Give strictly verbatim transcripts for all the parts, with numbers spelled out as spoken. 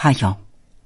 پیام.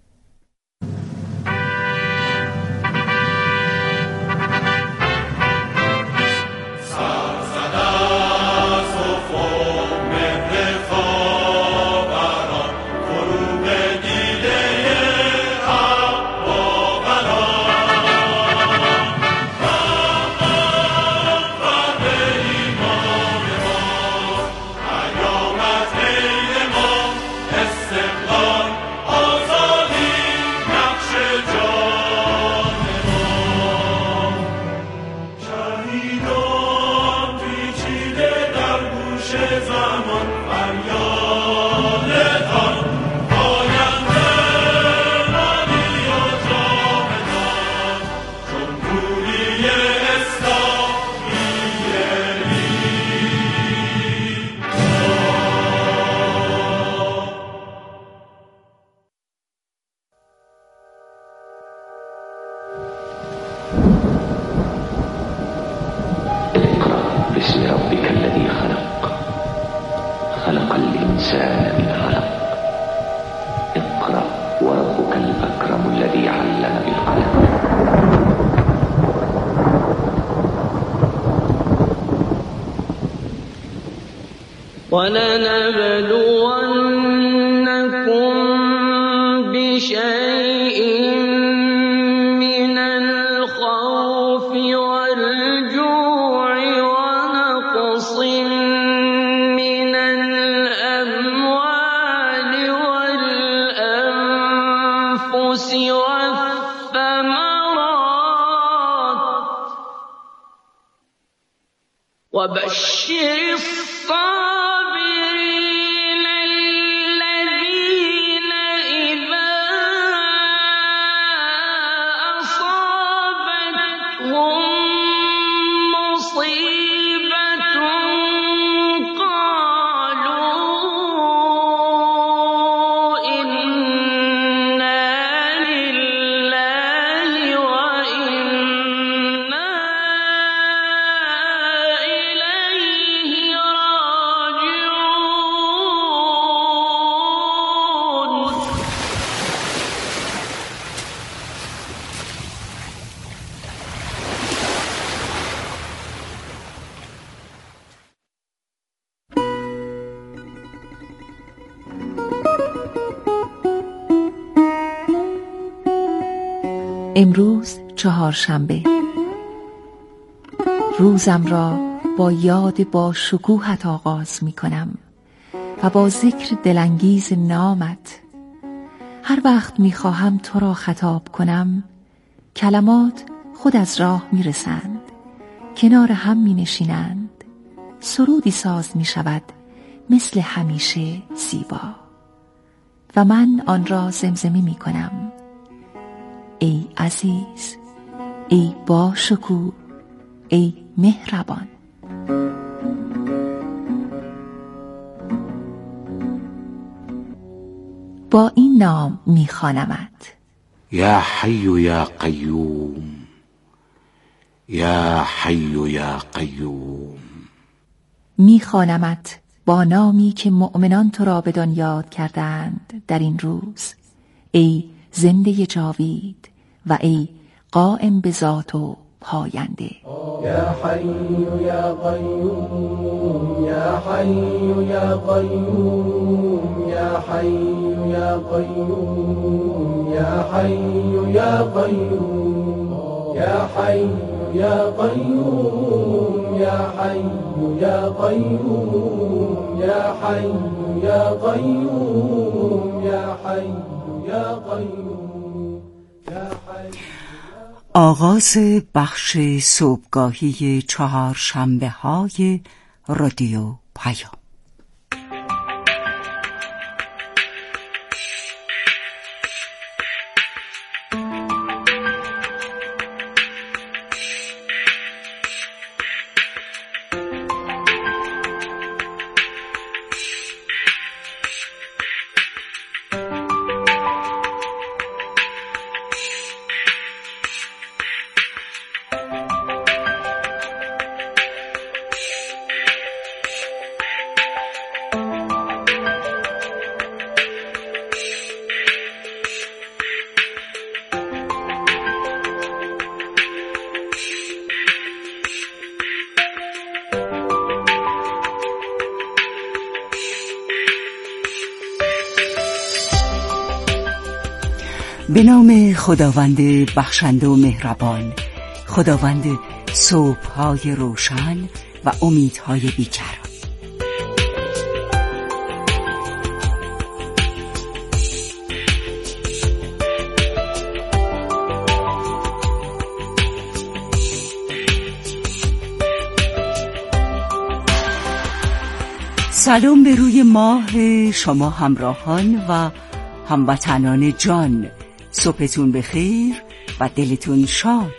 بسم ربك الذي خلق خلق الإنسان من علق اقرأ وربك الأكرم الذي علم بالقلم. ولنبلونكم بشيء من الخوف والجوع ونقص من الأموال والأنفس والثمرات وبشر الصابرين الذين إذا أصابتهم مصيبة قالوا إنا لله وإنا إليه راجعون. امروز چهارشنبه. روزم را با یاد با شکوهت آغاز می کنم و با ذکر دلانگیز نامت. هر وقت می خواهم تو را خطاب کنم کلمات خود از راه می رسند، کنار هم می نشینند، سرودی ساز می شود مثل همیشه زیبا و من آن را زمزمه می کنم. ای عزیز، ای با شکوه، ای مهربان. با این نام میخوانمت: یا حی یا قیوم، یا حی یا قیوم. میخوانمت با نامی که مؤمنان تو را بدان یاد کردند در این روز. ای زنده جاوید و ای قائم به ذات و پاینده. یا حی یا قیوم، یا حی یا قیوم، یا حی یا قیوم، یا حی یا قیوم، یا حی یا قیوم، یا حی یا قیوم، یا حی یا قیوم، یا حی یا قیوم، یا حی. آغاز بخش صبحگاهی چهارشنبه های رادیو پیام. به نام خداوند بخشنده و مهربان، خداوند صبح‌های روشن و امیدهای بیکران. سلام به روی ماه شما همراهان و هموطنان جان. صبحتون بخیر و دلتون شاد.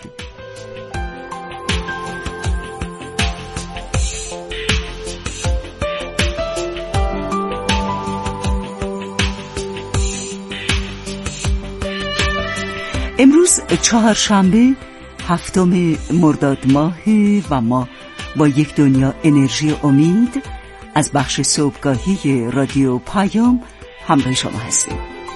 امروز چهارشنبه هفتم مرداد ماه و ما با یک دنیا انرژی امید از بخش صبحگاهی رادیو پیام همراه شما هستیم.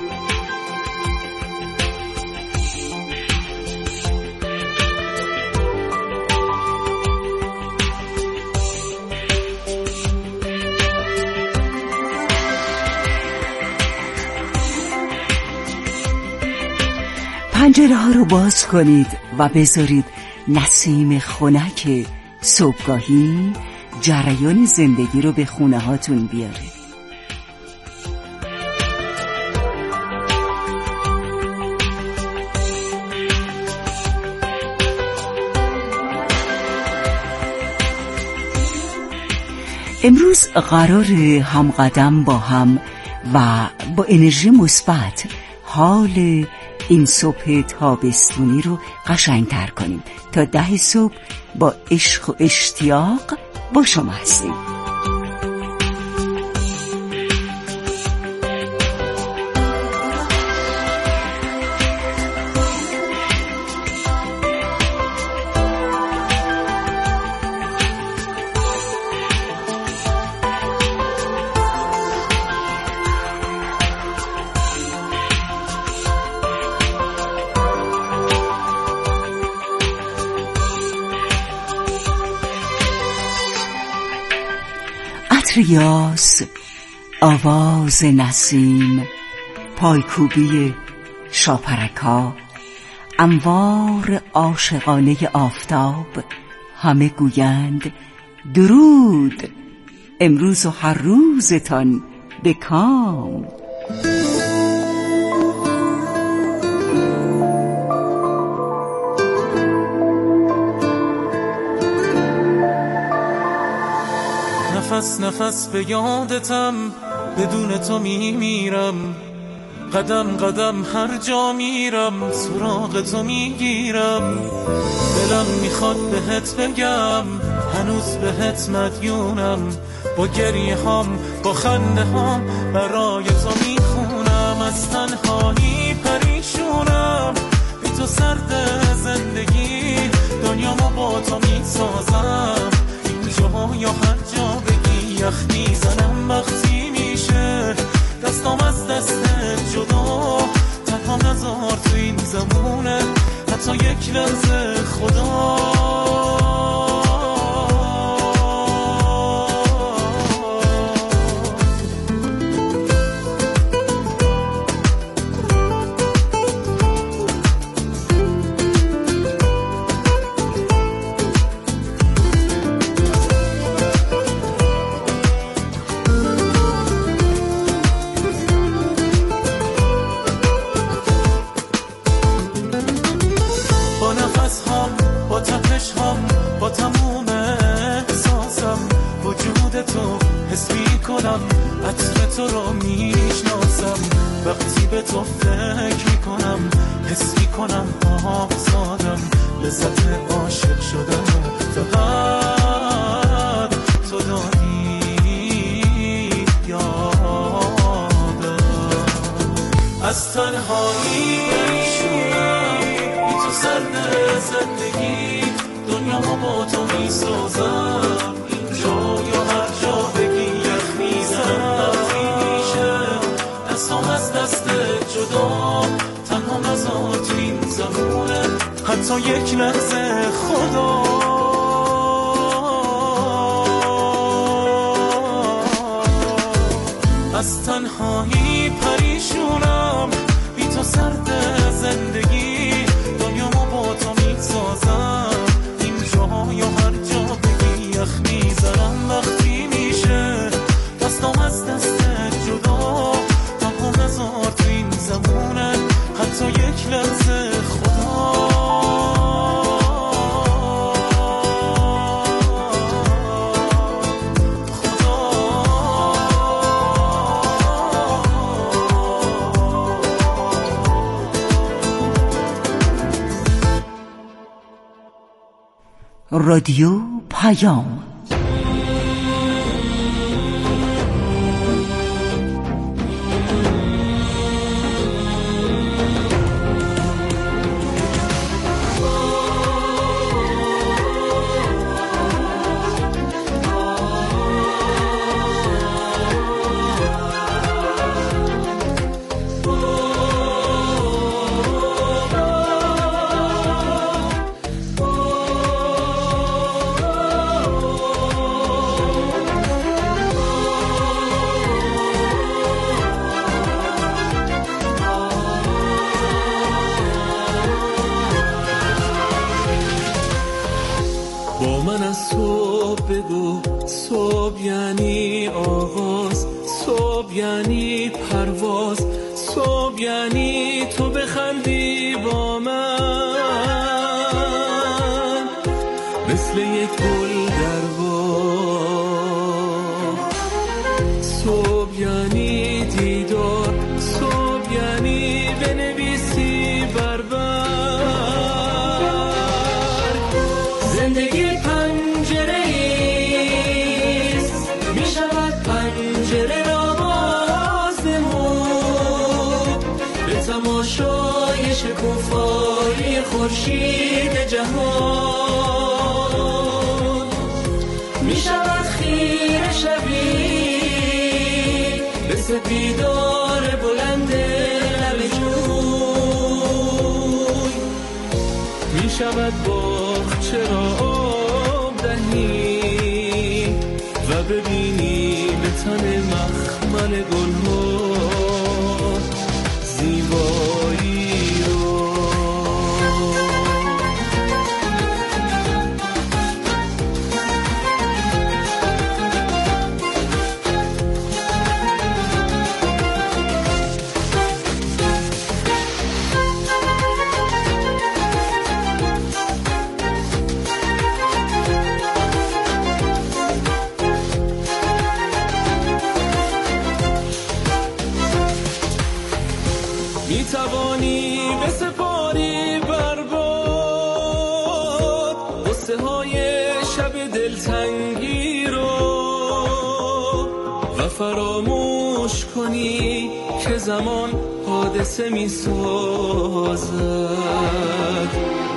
پنجره ها رو باز کنید و بذارید نسیم خنک صبحگاهی جریان زندگی رو به خونه هاتون بیاره. امروز قرار هم قدم با هم و با انرژی مثبت حال این صبح تابستونی رو قشنگ‌تر کنیم. تا ده صبح با عشق و اشتیاق با شما هستیم. یاس، آواز نسیم، پایکوبی شاپرکا، انوار عاشقانه آفتاب، همه گویند درود امروز و هر روزتان به کام. نفس نفس به یادتم، بدون تو میمیرم، قدم قدم هر جا میرم سراغ تو میگیرم. دلم میخواد بهت بگم هنوز بهت مدیونم، با گریه هام با خنده هام برای تو میخونم. از تنهایی پریشونم، بی تو سرد زندگی دنیامو با تو میسازم. اینجا یا هر جا بگی یخ میزنم وقتی میشه دستام از دستت جدا. تنها نذار تو این زمونه حتی یک لحظه خدا. عطر تو رو میشناسم، وقتی به تو فکر میکنم حس میکنم آزادم. لذت عاشق شدم فقط تو داری یادم. از تنهایی پریشونم، بی تو سرد زندگی دنیامو با تو میسازم. اینجا یا هر جا بگی یخ میزنم وقتی میشه دستام از دست جدا. تنها نذار تو این زمونه حتی یک لحظه خدا. از تنهایی پریشونم، بی تو سرد رادیو پیام. با من از صبح بگو صبح یعنی آغاز، صبح یعنی پرواز، صبح یعنی تو بخندی با من مثل یک گل در باغ. صبح یعنی دیدار، صبح یعنی بنویسی بر برگ. زندگی پنجره ایست، می شود پنجره را باز نمود به تماشای شکوفایی خورشید جهان. می شود خیره شوی به سپیدار بلند لب جوی. می شود باغچه را آب دهی و ببینی به تن مخمل گلها زیبایی رو. می توانی بسپاری بر باد قصه های شب دلتنگی رو و فراموش کنی که زمان حادثه می سازد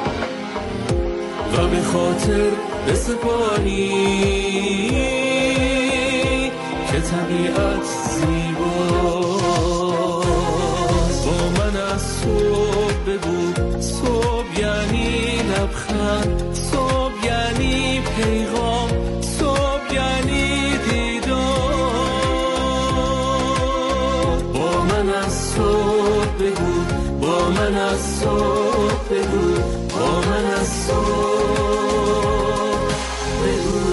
و به خاطر بسپاری که طبیعت زیباست. با من از صبح بگو صبح یعنی لبخند، صبح یعنی پیغام، صبح یعنی دیدار. با من از صبح بگو، با من از صبح بگو، با من از صبح بگو.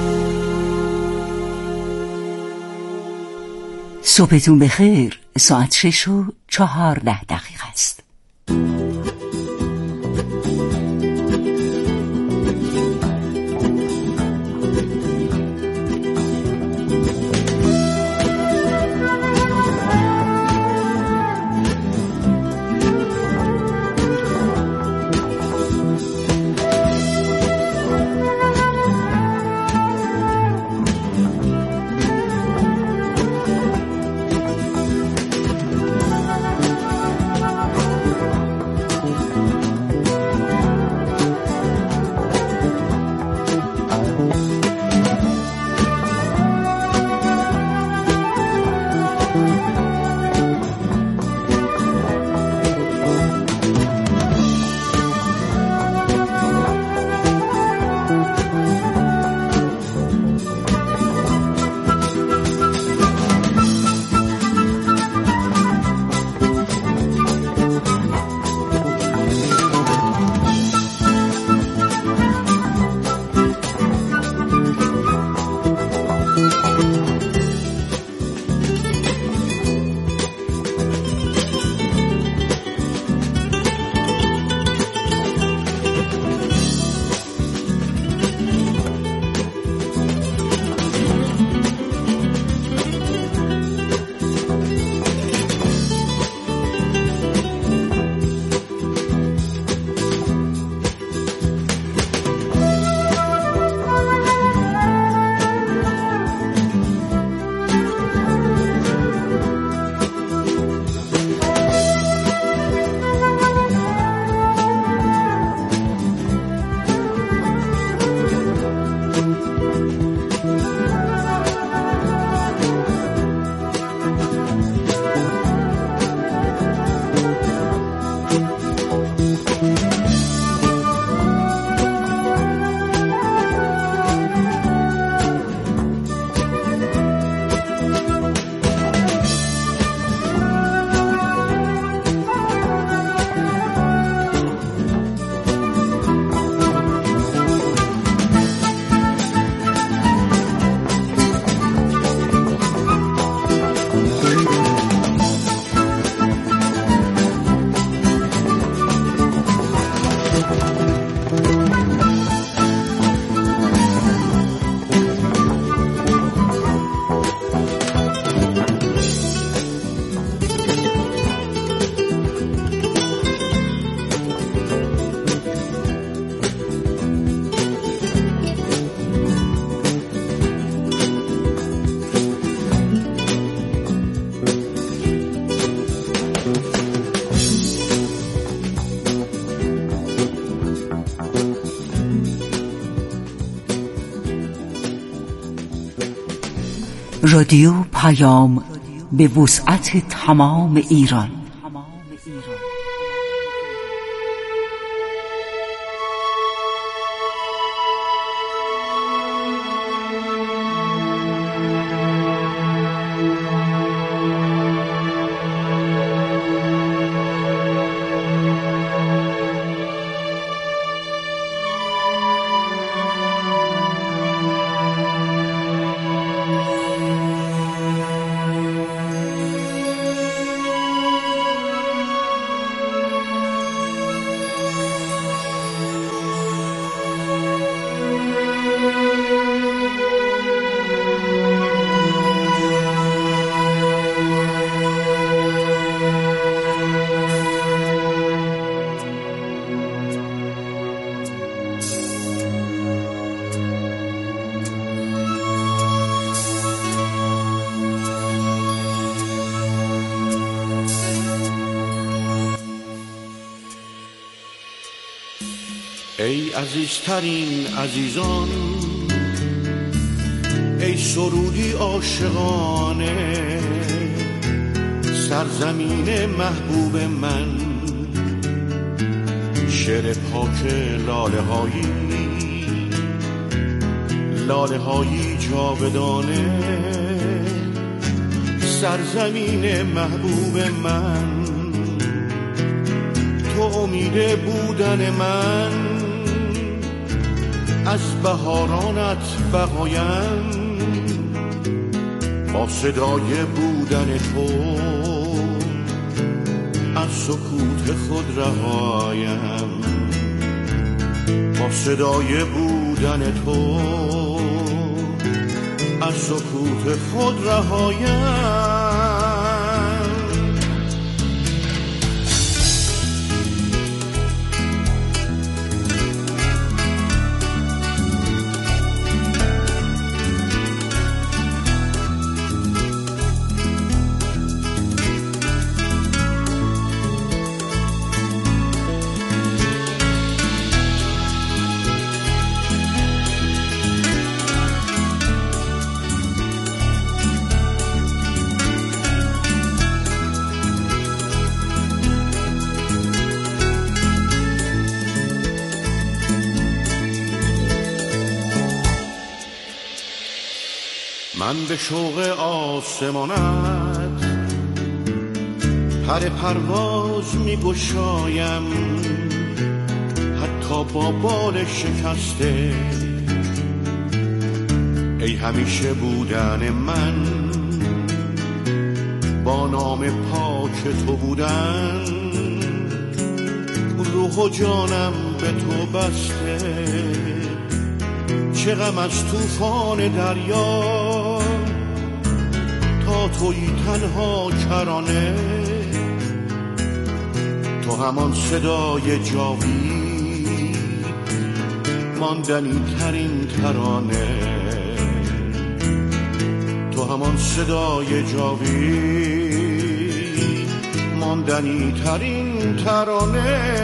صبحتون بخیر. ساعت شش و چهارده دقیقه است. رادیو پیام به وسعت تمام ایران. ای عزیزترین عزیزان، ای سرودی عاشقانه، سرزمین محبوب من، شعر پاک لاله هایی، لاله هایی جاودانه، سرزمین محبوب من، تو امید بودن من، از بهارانت بقایم، با صدای بودن تو از سکوت خود رهایم، با صدای بودن تو از سکوت خود رهایم. من به شوق آسمانت پر پرواز می گشایم، حتی با بال شکسته، ای همیشه بودن من، با نام پاک تو بودن، روح و جانم به تو بسته، چه غم از طوفان دریا، تا تویی تنها کرانه، تو همان صدای جاوید، ماندنی ترین ترانه، تو همان صدای جاوید، ماندنی ترین ترانه.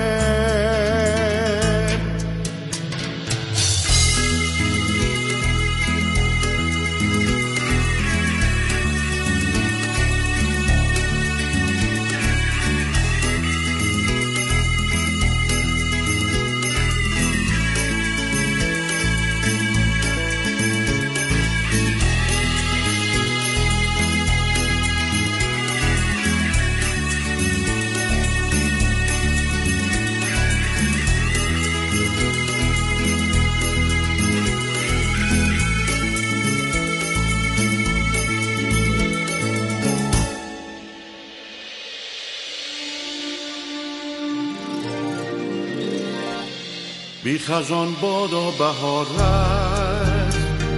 بی خزان بادا بهارت،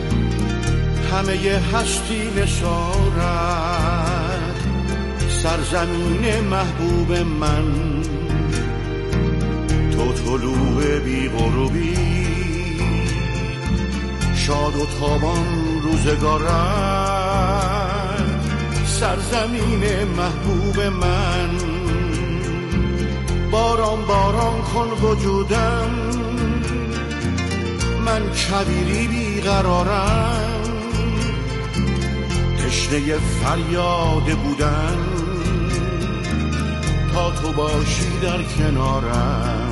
همه هستی نثارت، سرزمین محبوب من، تو طلوع بی غروبی، شاد و تابان روزگارت، سرزمین محبوب من، باران باران کن وجودم، من کبیری بیقرارم، تشنه فریاد بودن تا تو باشی در کنارم،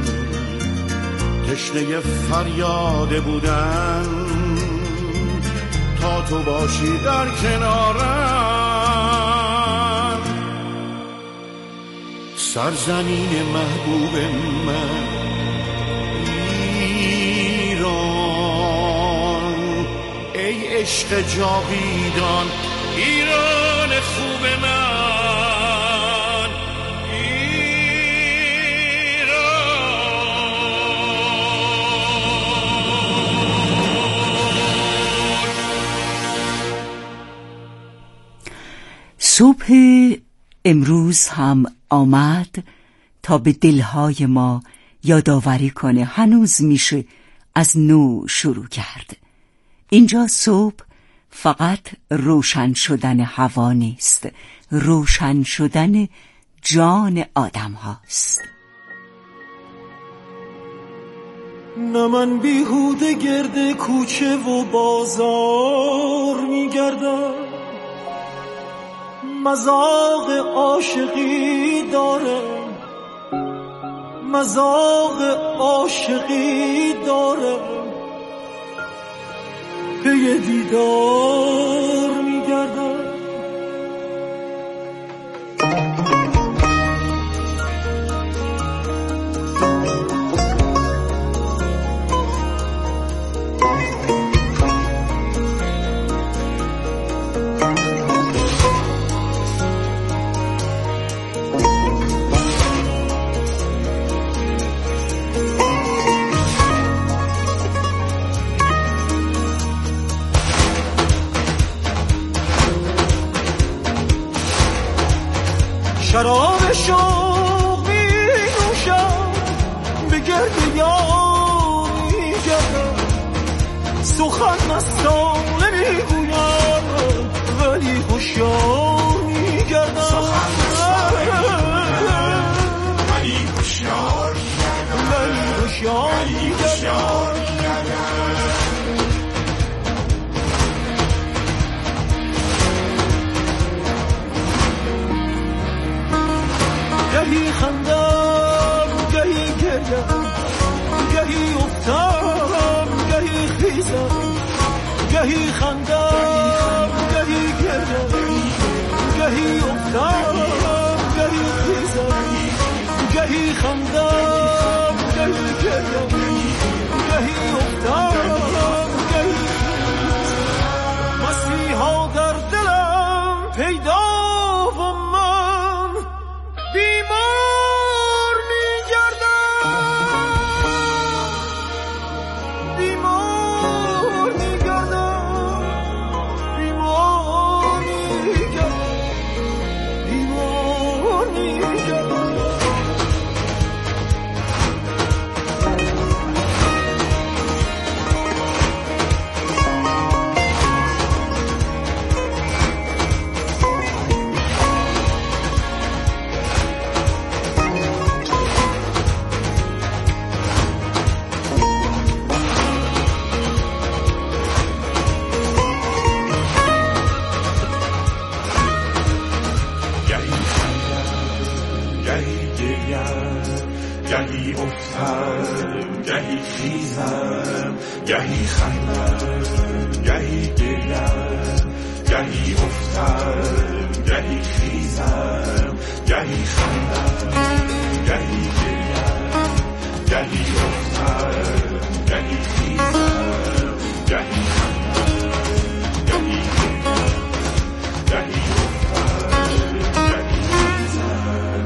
تشنه فریاد بودن تا تو باشی در کنارم. سرزمین محبوب من ایران، ای عشق جاویدان ایران خوب من، ایران. صبح امروز هم آمد تا به دلهای ما یادآوری کنه هنوز میشه از نو شروع کرد. اینجا صبح فقط روشن شدن هوا نیست، روشن شدن جان آدم هاست. نه من بیهوده گرد کوچه و بازار میگردم، مذاق عاشقی دارم، مذاق عاشقی دارم، پی دیدار میگردم. شراب شوق می نوشم، به گرد یار می گردم، سخن مستانه می گویم ولی هوشیار می گردم، سخن مستانه ولی هوشیار می گردم، ولی هوشیار می گردم. گهی خندم گهی گریم، گهی افتم گهی خیزم، گهی خندم گهی گریم، گهی افتم گهی خیزم، گهی خندم گهی گریم، گهی افتم گهی خیزم. مسیحا در دلم پیدا و من بیمار میگردم، بیمار میگردم، بیمار میگردم، بیمار میگردم. گهی افتم گهی خیزم، گهی خندم گهی گریم، گهی افتم گهی خیزم، گهی خندم گهی گریم، گهی افتم گهی خیزم، گهی خندم گهی گریم، گهی افتم گهی خیزم.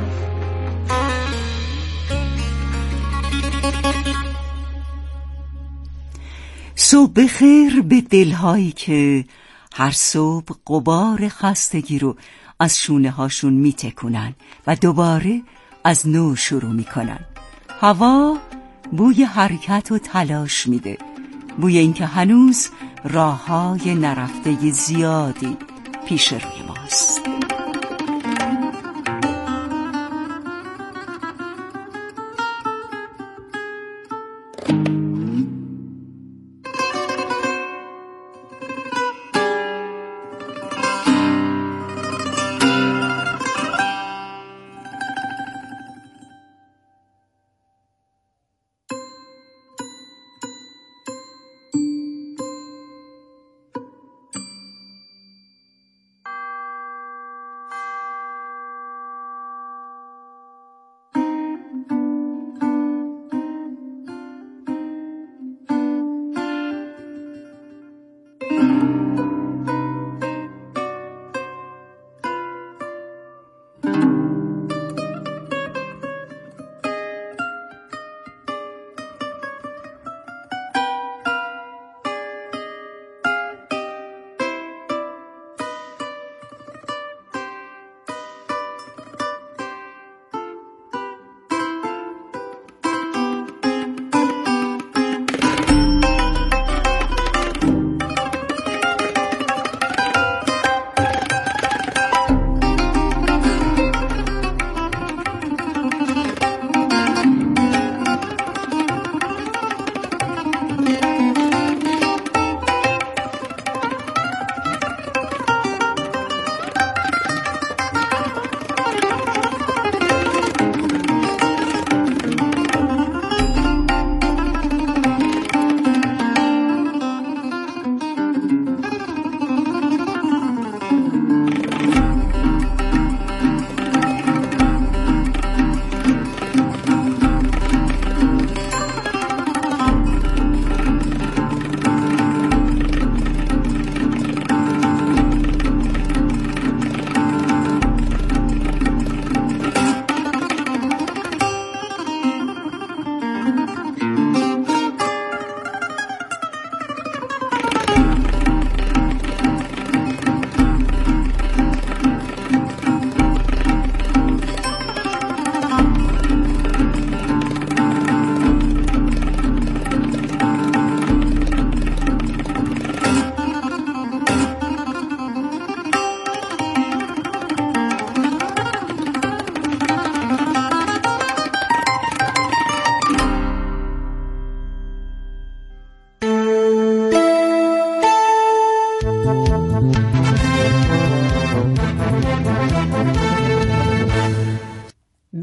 صبح خیر به دلهایی که هر صبح غبار خستگی رو از شونه هاشون میتکونن و دوباره از نو شروع میکنن. هوا بوی حرکت و تلاش میده، بوی اینکه هنوز راههای نرفته زیادی پیش روی ماست.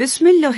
بسم الله